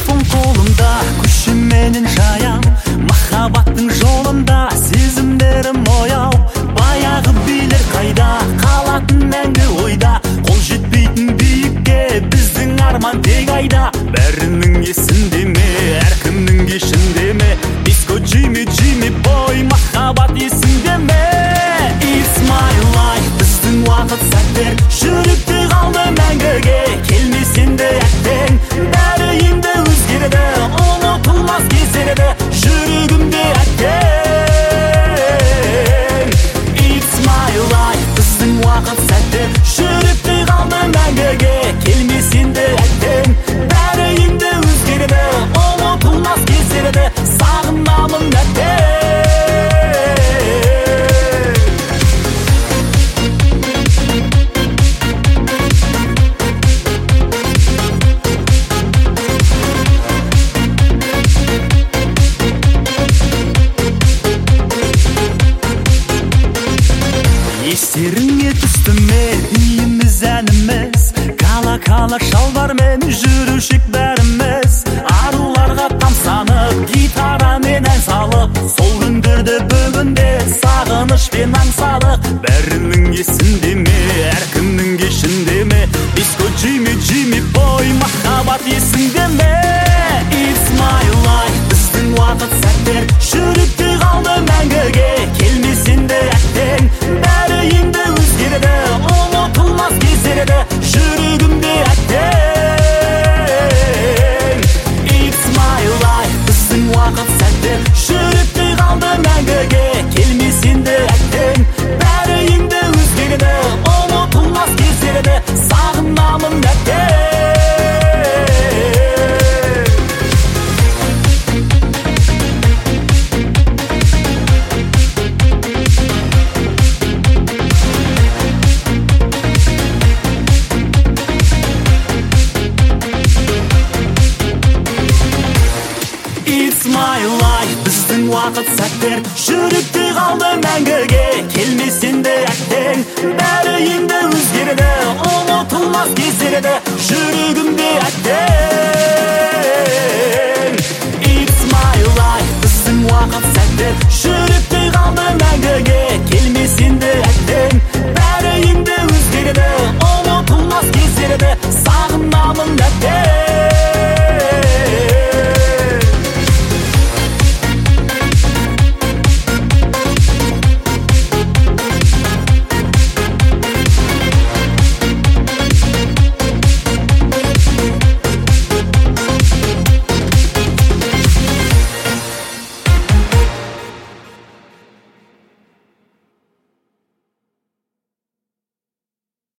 телефон қолымда, күшім менен жаяу, махаббаттың жолында сезімдерім ояу. Баяғы билер қайда, қалатын мәңгі ойда, қол жетпейтін биікке біздің арман тек айда. Бәрінің есінде ме, әркімнің кешінде ме, диско Джимми бой, махаббат есінде ме? It's my life, біздің уақыт сәттер жүректе қалды мәңгіге, келмесен де әттең. Бәрі енді өзгереді, ұмытылмас кездерді жүрегімде әттең. It's my life, біздің уақыт сәттер жүректе қалды мәңгіге, келмесен де әттең. Бәрі енді өзгереді, ұмытылмас кездерді сағынамын әттең. Естеріңе түсті ме дейміз әніміз, кала шалбармен жүрушік бәріміз. Аруларға тамсанып, гитарамен ән салып, сол күндерді бүгінде сағынышпен аңсадық. Бәрінің есінде ме, әркімнің кешінде ме, диско Джимми бой, махаббат есінде ме? It's my life, біздің уақыт сәттер жүректе қалды мәңгіге, келмесен де әттең. Бәрі енді өзгереді, ұмытылмас кездерді жүрегімде әттең. It's my life, біздің уақыт сәттер жүректе қалды мәңгіге, келмесен де әттең. Бәрі енді өзгереді, ұмытылмас кездерді сағынамын әттең. It's my life, біздің уақыт сәттер жүректе қалды мәңгіге, келмесен де әттең. Бәрі енді өзгереді, ұмытылмас кездерді жүрегімде әттең.